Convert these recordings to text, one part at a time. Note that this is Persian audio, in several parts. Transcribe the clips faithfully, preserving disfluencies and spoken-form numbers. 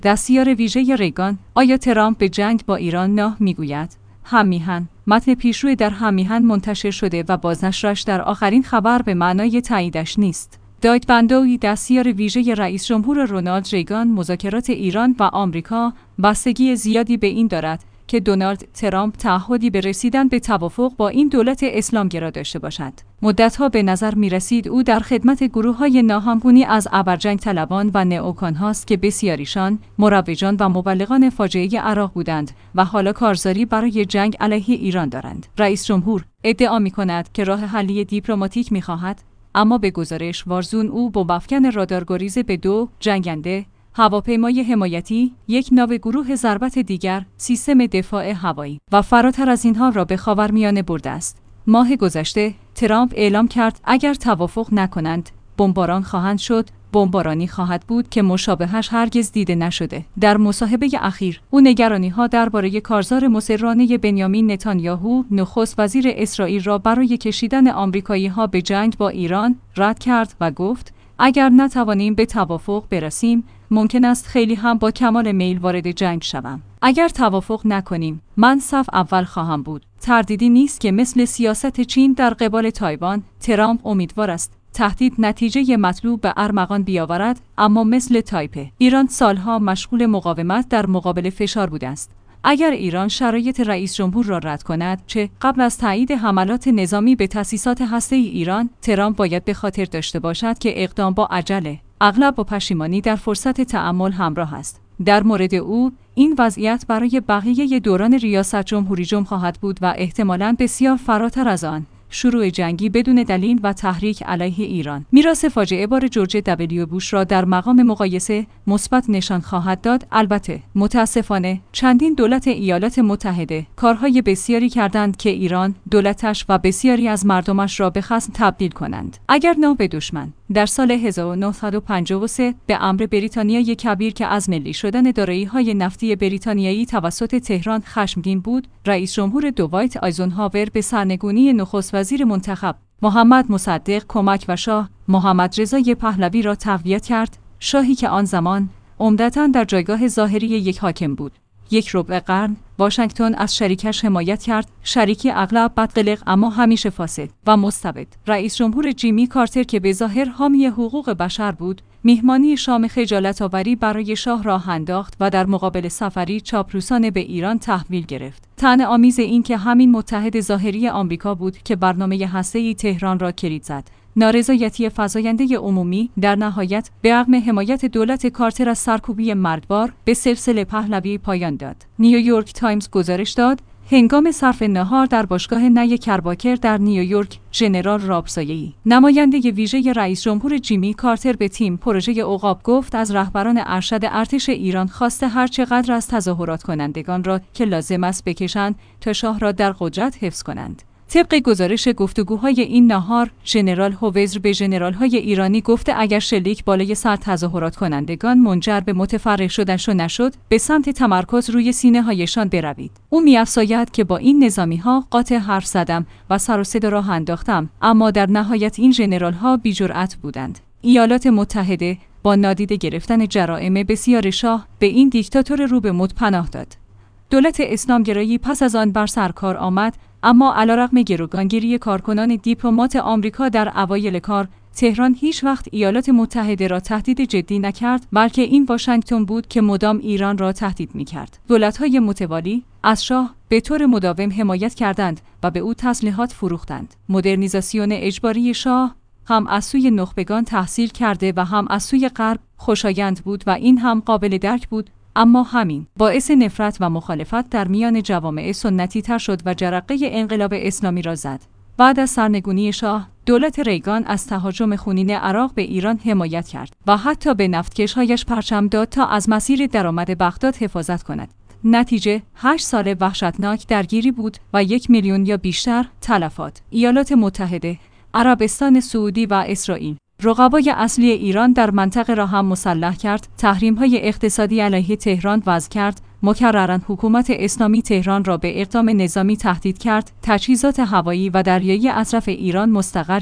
دستیار ویژه ریگان: آیا ترامپ به جنگ با ایران نه میگوید؟ هم میهن. متن پیشرو در هم میهن منتشر شده و بازنشرش در آخرین خبر به معنای تاییدش نیست. دایت بندوی، دستیار ویژه رئیس جمهور رونالد ریگان: مذاکرات ایران و آمریکا بستگی زیادی به این دارد که دونالد ترامپ تعهدی به رسیدن به توافق با این دولت اسلامگرا داشته باشد. مدتها به نظر می رسید او در خدمت گروه‌های ناهمگونی از ابرجنگ طلبان و نئوکان هاست که بسیاریشان مروجان و مبلغان فاجعه عراق بودند و حالا کارزاری برای جنگ علیه ایران دارند. رئیس جمهور ادعا می کند که راه حلی دیپلماتیک می خواهد، اما به گزارش وارزون او با افکن رادارگریز به دو جنگنده، هواپیمای حمایتی، یک ناو گروه ضربت دیگر، سیستم دفاع هوایی و فراتر از اینها را به خاورمیانه برده است. ماه گذشته ترامپ اعلام کرد اگر توافق نکنند بمباران خواهند شد، بمبارانی خواهد بود که مشابهش هرگز دیده نشده. در مصاحبه اخیر او نگرانی‌ها درباره کارزار مصرانه بنیامین نتانیاهو نخست وزیر اسرائیل را برای کشیدن آمریکایی‌ها به جنگ با ایران رد کرد و گفت اگر نتوانیم به توافق برسیم ممکن است خیلی هم با کمال میل وارد جنگ شوم. اگر توافق نکنیم من صف اول خواهم بود. تردیدی نیست که مثل سیاست چین در قبال تایوان، ترامپ امیدوار است تهدید نتیجه مطلوب به ارمغان بیاورد، اما مثل تایپه ایران سالها مشغول مقاومت در مقابل فشار بوده است. اگر ایران شرایط رئیس جمهور را رد کند، چه قبل از تایید حملات نظامی به تأسیسات هسته‌ای ایران، ترامپ باید به خاطر داشته باشد که اقدام با عجله، اغلب با پشیمانی در فرصت تأمل همراه است. در مورد او، این وضعیت برای بقیه دوران ریاست جمهوری جمع خواهد بود و احتمالاً بسیار فراتر از آن. شروع جنگی بدون دلیل و تحریک علیه ایران. میراث فاجعه بار جورج دبلیو بوش را در مقام مقایسه مثبت نشان خواهد داد. البته متاسفانه چندین دولت ایالات متحده کارهای بسیاری کردند که ایران، دولتش و بسیاری از مردمش را به خصم تبدیل کنند. اگر نه به دشمن. در سال هزار و نهصد و پنجاه و سه به امر بریتانیای کبیر که از ملی شدن دارایی‌های نفتی بریتانیایی توسط تهران خشمگین بود، رئیس جمهور دوایت آیزنهاور به سرنگونی نخست وزیر منتخب محمد مصدق کمک و شاه محمد رضای پهلوی را تقویت کرد، شاهی که آن زمان عمدتاً در جایگاه ظاهری یک حاکم بود. یک ربع قرن واشنگتن از شریکش حمایت کرد، شریکی اغلب بدقلق اما همیشه فاسد و مستبد. رئیس جمهور جیمی کارتر که به ظاهر حامی حقوق بشر بود، میهمانی شام خجالت آوری برای شاه راه انداخت و در مقابل سفری چاپلوسانه به ایران تحویل گرفت. طعنه آمیز این که همین متحد ظاهری آمریکا بود که برنامه هسته‌ای تهران را کلید زد. نارضایتی فزاینده عمومی در نهایت به رغم حمایت دولت کارتر از سرکوبی مرگبار به سلسله پهلوی پایان داد. نیویورک تایمز گزارش داد هنگام صرف نهار در باشگاه نی کرباکر در نیویورک، ژنرال رابسایه‌ای، نماینده ویژه رئیس جمهور جیمی کارتر به تیم پروژه عقاب گفت از رهبران ارشد ارتش ایران خواسته هر چقدر از تظاهرات کنندگان را که لازم است بکشند تا شاه را در قدرت حفظ کنند. طبق گزارش گفتگوهای این نهار، ژنرال هویزر به ژنرال‌های ایرانی گفته اگر شلیک بالای سر تظاهرات کنندگان منجر به متفرق شدنشون نشد، به سمت تمرکز روی سینه‌هایشان بروید. او می‌افزاید که با این نظامی‌ها قاطع حرف زدم و سر و صدا راه انداختم، اما در نهایت این ژنرال‌ها بی‌جرأت بودند. ایالات متحده با نادیده گرفتن جرائم بسیار شاه به این دیکتاتور رو به موت پناه داد. دولت اسلامگرایی پس از آن بر سر کار آمد، اما علیرغم گروگانگیری کارکنان دیپلمات آمریکا در اوایل کار، تهران هیچ وقت ایالات متحده را تهدید جدی نکرد، بلکه این واشنگتن بود که مدام ایران را تهدید می‌کرد. دولت‌های متوالی از شاه به طور مداوم حمایت کردند و به او تسلیحات فروختند. مدرنیزاسیون اجباری شاه هم از سوی نخبگان تحصیل کرده و هم از سوی غرب خوشایند بود و این هم قابل درک بود، اما همین باعث نفرت و مخالفت در میان جوامع سنتی تر شد و جرقه انقلاب اسلامی را زد. بعد از سرنگونی شاه، دولت ریگان از تهاجم خونین عراق به ایران حمایت کرد و حتی به نفتکش‌هایش پرچم داد تا از مسیر درآمد بغداد حفاظت کند. نتیجه هشت سال وحشتناک درگیری بود و یک میلیون یا بیشتر تلفات. ایالات متحده، عربستان سعودی و اسرائیل رقبای اصلی ایران در منطقه را هم مسلح کرد، تحریم‌های اقتصادی علیه تهران وضع کرد، مکرراً حکومت اسلامی تهران را به اقدام نظامی تهدید کرد، تجهیزات هوایی و دریایی اطراف ایران مستقر کرد،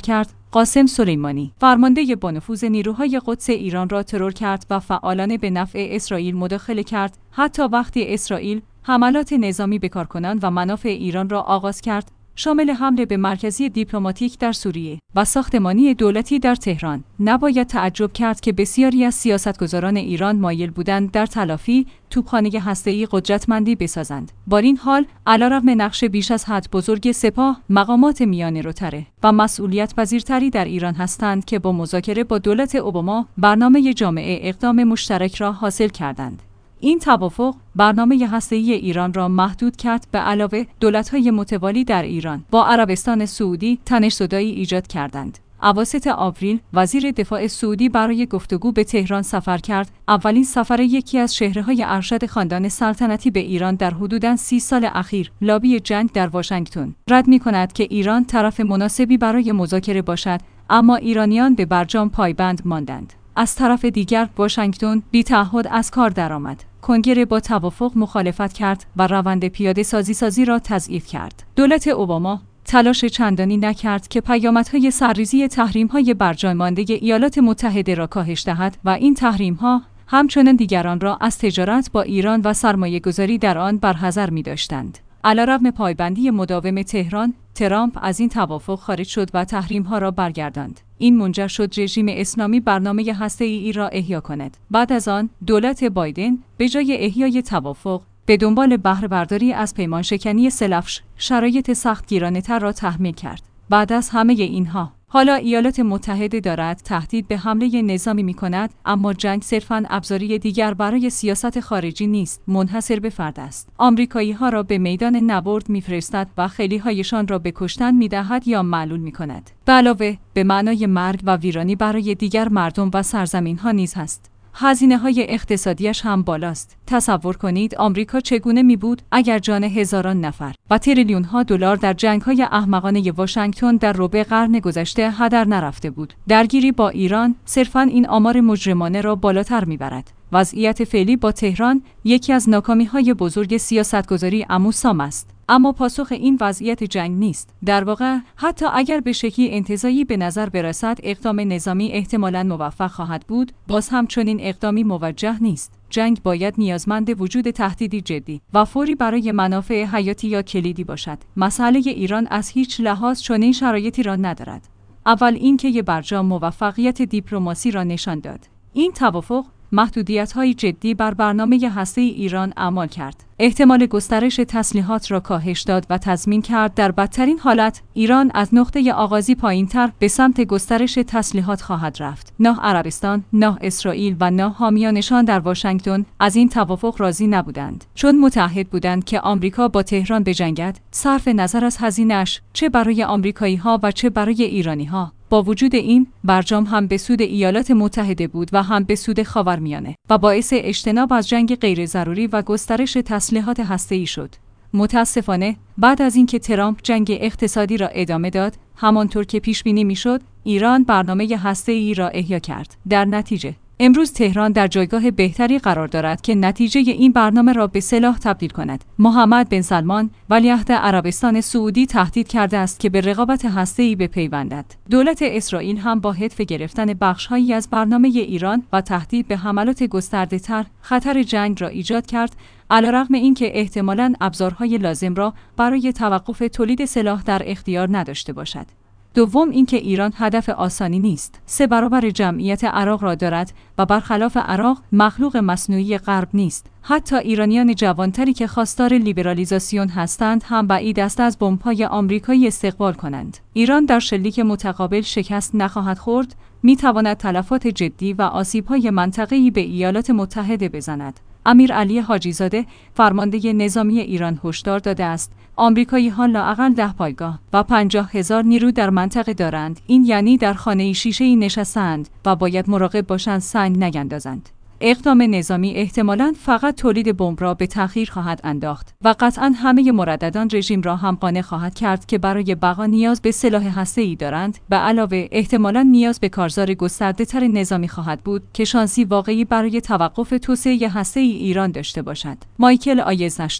قاسم سلیمانی، فرمانده با نفوذ نیروهای قدس ایران را ترور کرد و فعالانه به نفع اسرائیل مداخله کرد، حتی وقتی اسرائیل حملات نظامی به کارکنان و منافع ایران را آغاز کرد، شامل حمله به مرکزی دیپلماتیک در سوریه و ساختمانی دولتی در تهران. نباید تعجب کرد که بسیاری از سیاستگزاران ایران مایل بودند در تلافی توپخانه هسته‌ای قدرتمندی بسازند. با این حال، علیرغم نقش بیش از حد بزرگ سپاه، مقامات میانه‌روتره و مسئولیت پذیرتری در ایران هستند که با مذاکره با دولت اوباما برنامه جامعه اقدام مشترک را حاصل کردند. این توافق برنامه هسته‌ای ایران را محدود کرد. به علاوه دولت‌های متوالی در ایران با عربستان سعودی تنش‌زدایی ایجاد کردند. اواسط آوریل وزیر دفاع سعودی برای گفتگو به تهران سفر کرد. اولین سفر یکی از چهره‌های ارشد خاندان سلطنتی به ایران در حدوداً سی سال اخیر. لابی جنگ در واشنگتن رد می‌کند که ایران طرف مناسبی برای مذاکره باشد، اما ایرانیان به برجام پایبند ماندند. از طرف دیگر واشنگتن بی تعهد از کار درآمد. کنگره با توافق مخالفت کرد و روند پیاده سازی سازی را تضعیف کرد. دولت اوباما تلاش چندانی نکرد که پیامدهای سرریزی تحریم‌های برجای مانده ایالات متحده را کاهش دهد و این تحریم‌ها همچنین دیگران را از تجارت با ایران و سرمایه‌گذاری در آن برحذر می‌داشتند. علیرغم پایبندی مداوم تهران، ترامپ از این توافق خارج شد و تحریم‌ها را برگرداند. این منجر شد رژیم اسلامی برنامه هسته‌ای را احیا کند. بعد از آن، دولت بایدن به جای احیای توافق، به دنبال بهره برداری از پیمانشکنی سلفش، شرایط سختگیرانه‌تر را تحمیل کرد. بعد از همه اینها، حالا ایالات متحده دارد تهدید به حمله نظامی می‌کند، اما جنگ صرفاً ابزاری دیگر برای سیاست خارجی نیست، منحصر به فرد است. آمریکایی‌ها را به میدان نبرد می‌فرستد و خیلی‌هایشان را به کشتن می‌دهد یا معلول می‌کند. به علاوه، به معنای مرگ و ویرانی برای دیگر مردم و سرزمین‌ها نیز هست. هزینه‌های اقتصادیش هم بالاست. تصور کنید آمریکا چگونه می بود اگر جان هزاران نفر و تریلیون‌ها دلار در جنگ‌های احمقانه واشنگتن در ربع قرن گذشته هدر نرفته بود. درگیری با ایران صرفاً این آمار مجرمانه را بالاتر می‌برد. وضعیت فعلی با تهران یکی از ناکامی‌های بزرگ سیاستگذاری اموسام است. اما پاسخ این وضعیت جنگ نیست. در واقع حتی اگر به شکلی انتزاعی به نظر برسد اقدام نظامی احتمالاً موفق خواهد بود، باز هم چنین اقدامی موجه نیست. جنگ باید نیازمند وجود تهدیدی جدی و فوری برای منافع حیاتی یا کلیدی باشد. مسئله ایران از هیچ لحاظ چنین شرایطی را ندارد. اول اینکه برجام موفقیت دیپلماسی را نشان داد. این توافق محدودیت‌های جدی بر برنامه هسته‌ای ایران اعمال کرد. احتمال گسترش تسلیحات را کاهش داد و تضمین کرد در بدترین حالت ایران از نقطه آغازی پایین‌تر به سمت گسترش تسلیحات خواهد رفت. نه عربستان، نه اسرائیل و نه حامیانشان در واشنگتن از این توافق راضی نبودند، چون متعهد بودند که آمریکا با تهران بجنگد، صرف نظر از هزینه‌اش چه برای آمریکایی‌ها و چه برای ایرانی‌ها. با وجود این، برجام هم به سود ایالات متحده بود و هم به سود خاورمیانه و باعث اجتناب از جنگ غیر ضروری و گسترش تسلیحات هسته‌ای شد. متاسفانه، بعد از اینکه ترامپ جنگ اقتصادی را ادامه داد، همانطور که پیش بینی میشد، ایران برنامه هسته‌ای را احیا کرد. در نتیجه، امروز تهران در جایگاه بهتری قرار دارد که نتیجه این برنامه را به سلاح تبدیل کند. محمد بن سلمان ولیعهد عربستان سعودی تهدید کرده است که به رقابت هسته‌ای بپیوندد. دولت اسرائیل هم با هدف گرفتن بخش‌هایی از برنامه ایران و تهدید به حملات گسترده‌تر خطر جنگ را ایجاد کرد، علیرغم اینکه احتمالاً ابزارهای لازم را برای توقف تولید سلاح در اختیار نداشته باشد. دوم اینکه ایران هدف آسانی نیست. سه برابر جمعیت عراق را دارد و برخلاف عراق مخلوق مصنوعی غرب نیست. حتی ایرانیان جوانتری که خواستار لیبرالیزاسیون هستند هم بعید است از بمب‌های آمریکایی استقبال کنند. ایران در شلیک متقابل شکست نخواهد خورد، می‌تواند تلفات جدی و آسیب‌های منطقه‌ای به ایالات متحده بزند. امیر علی حاجی‌زاده فرمانده نظامی ایران هشدار داده است آمریکایی‌ها لااقل ده پایگاه و پنجاه هزار نیرو در منطقه دارند. این یعنی در خانه شیشه‌ای نشستند و باید مراقب باشند سنگ نیندازند. اقدام نظامی احتمالاً فقط تولید بمب را به تأخیر خواهد انداخت و قطعاً همه مرددان رژیم را هم قانع خواهد کرد که برای بقا نیاز به سلاح هسته‌ای دارند. به علاوه احتمالاً نیاز به کارزار گسترده‌تر نظامی خواهد بود که شانسی واقعی برای توقف توسعه هسته‌ای ایران داشته باشد. مایکل آیزنشتات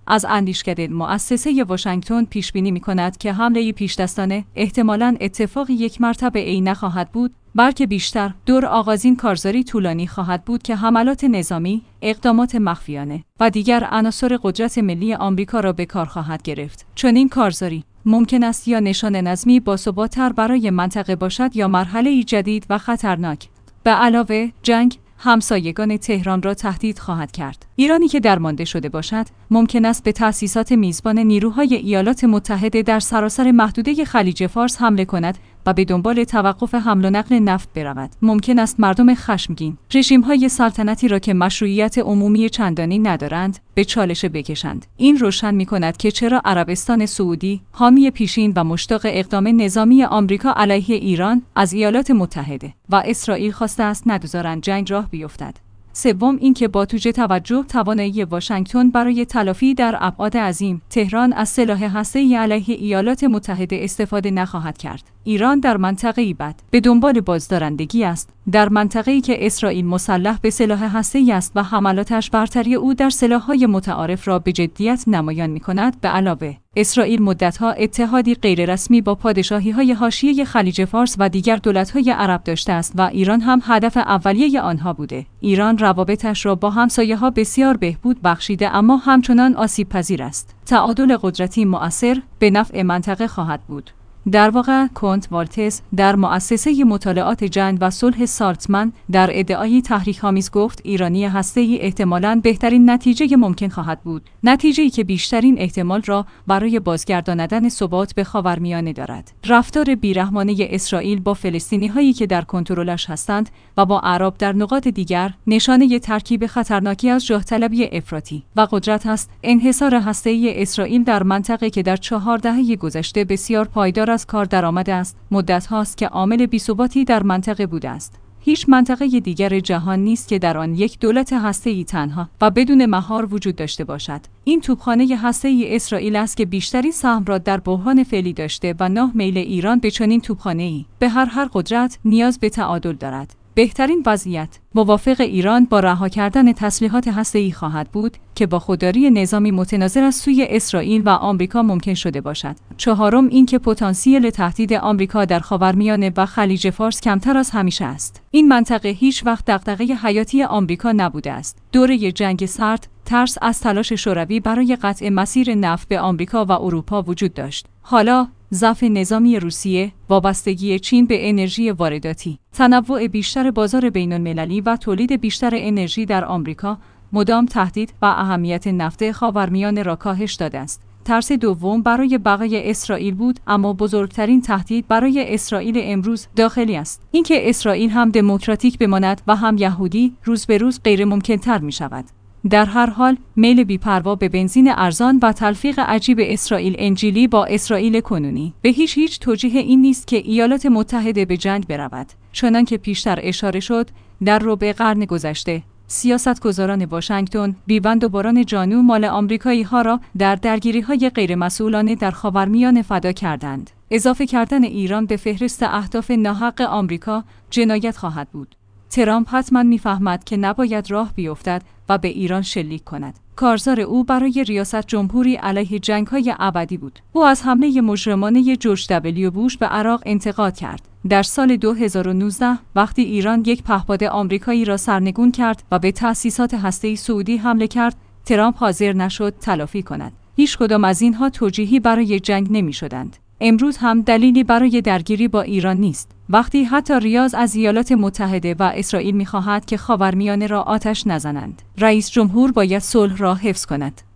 از اندیشکده مؤسسه واشنگتن پیش بینی می‌کند که حمله پیشدستانه احتمالاً اتفاقی یک مرتبه ای نخواهد بود، بلکه بیشتر دور آغازین کارزاری طولانی خواهد بود که حملات نظامی، اقدامات مخفیانه و دیگر عناصر قدرت ملی آمریکا را به کار خواهد گرفت. چون این کارزاری ممکن است یا نشان نظمی باثبات‌تر برای منطقه باشد یا مرحله‌ای جدید و خطرناک. به علاوه، جنگ همسایگان تهران را تهدید خواهد کرد. ایرانی که درمانده شده باشد، ممکن است به تأسیسات میزبان نیروهای ایالات متحده در سراسر محدوده خلیج فارس حمله کند و به دنبال توقف حمل و نقل نفت برود. ممکن است مردم خشمگین رژیم‌های سلطنتی را که مشروعیت عمومی چندانی ندارند به چالش بکشند. این روشن می‌کند که چرا عربستان سعودی حامی پیشین و مشتاق اقدام نظامی آمریکا علیه ایران از ایالات متحده و اسرائیل خواسته است نگذارند جنگ راه بیفتد. سوم، اینکه با توجه توجه توانایی واشنگتن برای تلافی در ابعاد عظیم، تهران از سلاح هسته‌ای علیه ایالات متحده استفاده نخواهد کرد. ایران در منطقه‌ای بد به دنبال بازدارندگی است، در منطقه‌ای که اسرائیل مسلح به سلاح هسته‌ای است و حملاتش برتری او در سلاح‌های متعارف را به جدیت نمایان می‌کند. به علاوه، اسرائیل مدت‌ها اتحادی غیررسمی با پادشاهی‌های حاشیه خلیج فارس و دیگر دولت‌های عرب داشته است و ایران هم هدف اولیه آنها بوده. ایران روابطش را با همسایه‌ها بسیار بهبود بخشیده، اما همچنان آسیب‌پذیر است. تعادل قدرتی مؤثر به نفع منطقه خواهد بود. در واقع، کنت والتز در مؤسسه مطالعات جنگ و صلح سالتمن در ادعای تحریک‌آمیز گفت ایرانی هسته‌ای احتمالاً بهترین نتیجه ممکن خواهد بود، نتیجه‌ای که بیشترین احتمال را برای بازگرداندن ثبات به خاورمیانه دارد. رفتار بیرحمانه اسرائیل با فلسطینی‌هایی که در کنترلش هستند و با اعراب در نقاط دیگر نشانه ترکیب خطرناکی از جاه طلبی افراطی و قدرت است. انحصار هسته‌ای اسرائیل در منطقه که در چهار دهه گذشته بسیار پایدار از کار درآمده است، مدت هاست که عامل بی‌ثباتی در منطقه بوده است. هیچ منطقه دیگر جهان نیست که در آن یک دولت هسته‌ای تنها و بدون مهار وجود داشته باشد. این توپخانه هسته‌ای اسرائیل است که بیشترین سهم را در بحران فعلی داشته و نه میل ایران به چنین توپخانه‌ای به هر هر قدرت نیاز به تعادل دارد. بهترین وضعیت موافق ایران با رها کردن تسلیحات هسته‌ای خواهد بود که با خودداری نظامی متناظر از سوی اسرائیل و آمریکا ممکن شده باشد. چهارم، اینکه پتانسیل تهدید آمریکا در خاورمیانه و خلیج فارس کمتر از همیشه است. این منطقه هیچ وقت دغدغه حیاتی آمریکا نبوده است. دوره جنگ سرد، ترس از تلاش شوروی برای قطع مسیر نفت به آمریکا و اروپا وجود داشت. حالا ضعف نظامی روسیه، وابستگی چین به انرژی وارداتی، تنوع بیشتر بازار بین‌المللی و تولید بیشتر انرژی در آمریکا مدام تهدید و اهمیت نفت خاورمیانه را کاهش داده است. ترس دوم برای بقای اسرائیل بود، اما بزرگترین تهدید برای اسرائیل امروز داخلی است. اینکه اسرائیل هم دموکراتیک بماند و هم یهودی روز به روز غیر ممکن‌تر می شود. در هر حال، میل بی‌پروا به بنزین ارزان و تلفیق عجیب اسرائیل انجیلی با اسرائیل کنونی به هیچ هیچ توجیه این نیست که ایالات متحده به جنگ برود. چنانکه پیشتر اشاره شد، در ربع قرن گذشته سیاستگزاران واشنگتن بیبند و باران جانو مال آمریکایی ها را در درگیری های غیرمسئولانه در خاورمیانه فدا کردند. اضافه کردن ایران به فهرست اهداف ناحق آمریکا جنایت خواهد بود. ترامپ حتما میفهمد که نباید راه بیفتد و به ایران شلیک کند. کارزار او برای ریاست جمهوری علیه جنگ‌های ابدی بود. او از حمله مجرمانه جورج دبلیو بوش به عراق انتقاد کرد. در سال دو هزار و نوزده وقتی ایران یک پهپاد آمریکایی را سرنگون کرد و به تأسیسات هسته‌ای سعودی حمله کرد، ترامپ حاضر نشد تلافی کند. هیچ کدام از اینها توجیهی برای جنگ نمی‌شدند. امروز هم دلیلی برای درگیری با ایران نیست. وقتی حتی ریاض از ایالات متحده و اسرائیل می‌خواهد که خاورمیانه را آتش نزنند. رئیس جمهور باید صلح را حفظ کند.